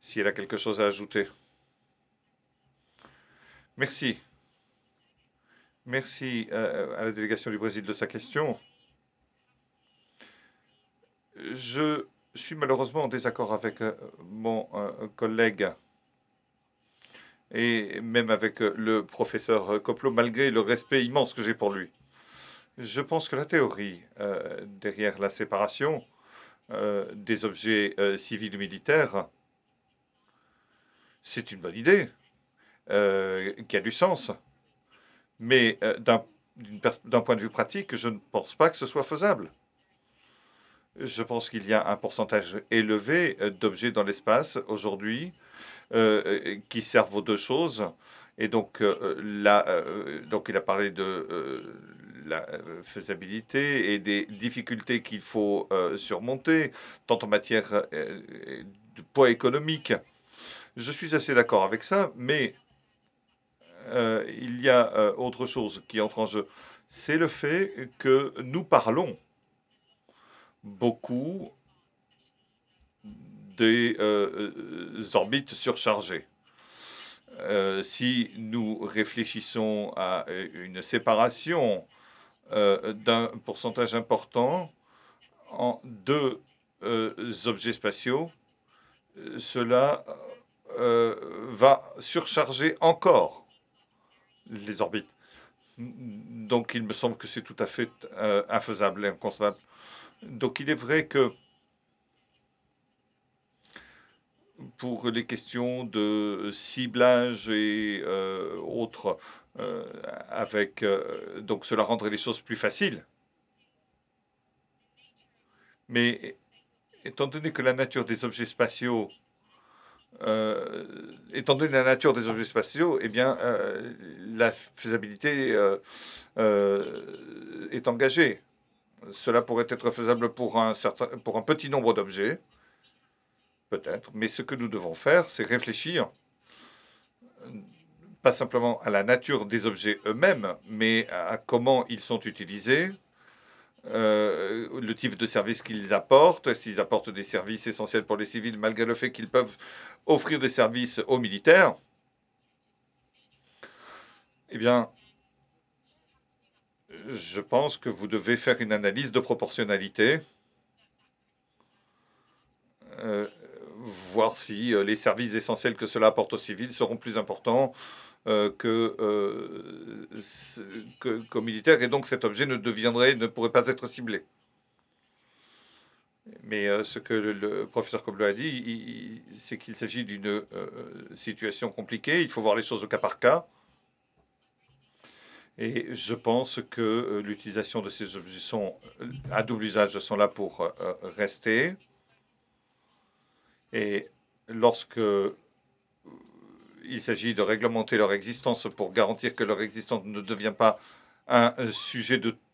si elle a quelque chose à ajouter. Merci. Merci à la délégation du Brésil de sa question. Je suis malheureusement en désaccord avec mon collègue et même avec le professeur Koplo, malgré le respect immense que j'ai pour lui. Je pense que la théorie derrière la séparation des objets civils et militaires, c'est une bonne idée, qui a du sens. Mais d'un point de vue pratique, je ne pense pas que ce soit faisable. Je pense qu'il y a un pourcentage élevé d'objets dans l'espace aujourd'hui qui servent aux deux choses. Et donc, donc il a parlé de la faisabilité et des difficultés qu'il faut surmonter, tant en matière de poids économique. Je suis assez d'accord avec ça, mais il y a autre chose qui entre en jeu. C'est le fait que nous parlons beaucoup des orbites surchargées. Si nous réfléchissons à une séparation d'un pourcentage important en deux objets spatiaux, cela va surcharger encore les orbites. Donc il me semble que c'est tout à fait infaisable et inconcevable. Donc il est vrai que pour les questions de ciblage et autres, avec donc cela rendrait les choses plus faciles. Mais étant donné que la nature des objets spatiaux, étant donné la nature des objets spatiaux, eh bien, la faisabilité est engagée. Cela pourrait être faisable pour un petit nombre d'objets, peut-être. Mais ce que nous devons faire, c'est réfléchir pas simplement à la nature des objets eux-mêmes, mais à comment ils sont utilisés, le type de service qu'ils apportent, s'ils apportent des services essentiels pour les civils, malgré le fait qu'ils peuvent offrir des services aux militaires. Eh bien, je pense que vous devez faire une analyse de proportionnalité, euh, voir si les services essentiels que cela apporte aux civils seront plus importants qu'aux militaires, et donc cet objet ne pourrait pas être ciblé. Mais ce que le professeur Koblo a dit, c'est qu'il s'agit d'une situation compliquée. Il faut voir les choses au cas par cas. Et je pense que l'utilisation de ces objets à double usage sont là pour rester. Et lorsque il s'agit de réglementer leur existence pour garantir que leur existence ne devient pas un sujet de